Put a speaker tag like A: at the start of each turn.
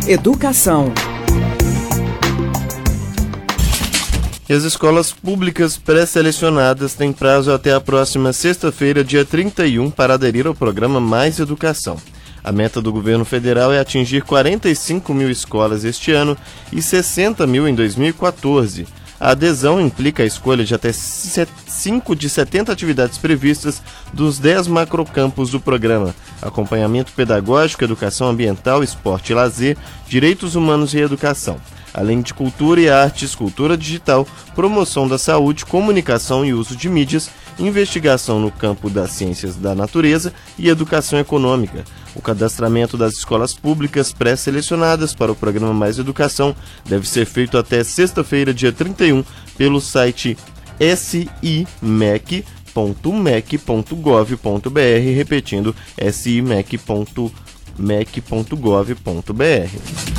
A: Educação.
B: E as escolas públicas pré-selecionadas têm prazo até a próxima sexta-feira, dia 31, para aderir ao programa Mais Educação. A meta do governo federal é atingir 45 mil escolas este ano e 60 mil em 2014. A adesão implica a escolha de até 5 de 70 atividades previstas dos 10 macrocampos do programa: acompanhamento pedagógico, educação ambiental, esporte e lazer, direitos humanos e educação, além de cultura e artes, cultura digital, promoção da saúde, comunicação e uso de mídias, investigação no campo das ciências da natureza e educação econômica. O cadastramento das escolas públicas pré-selecionadas para o programa Mais Educação deve ser feito até sexta-feira, dia 31, pelo site simec.mec.gov.br, repetindo, simec.mec.gov.br.